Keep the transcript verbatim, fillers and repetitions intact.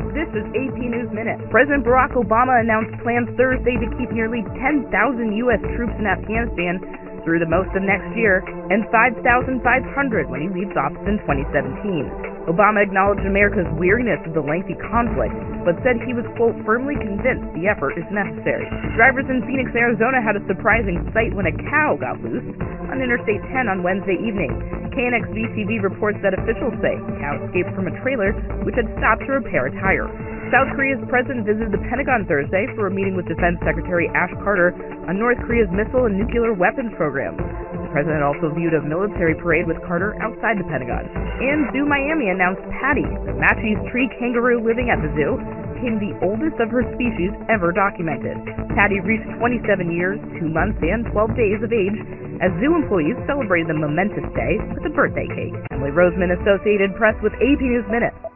This is A P News Minute. President Barack Obama announced plans Thursday to keep nearly ten thousand U S troops in Afghanistan through the most of next year and five thousand five hundred when he leaves office in twenty seventeen. Obama acknowledged America's weariness of the lengthy conflict, but said he was, quote, firmly convinced the effort is necessary. Drivers in Phoenix, Arizona had a surprising sight when a cow got loose on Interstate ten on Wednesday evening. K N X V T V reports that officials say the cow escaped from a trailer which had stopped to repair a tire. South Korea's president visited the Pentagon Thursday for a meeting with Defense Secretary Ash Carter on North Korea's missile and nuclear weapons programs. The president also viewed a military parade with Carter outside the Pentagon. And Zoo Miami announced Patty, the Matschie's tree kangaroo living at the zoo, became the oldest of her species ever documented. Patty reached twenty-seven years, two months, and twelve days of age as zoo employees celebrated the momentous day with a birthday cake. Emily Roseman, Associated Press with A P News Minute.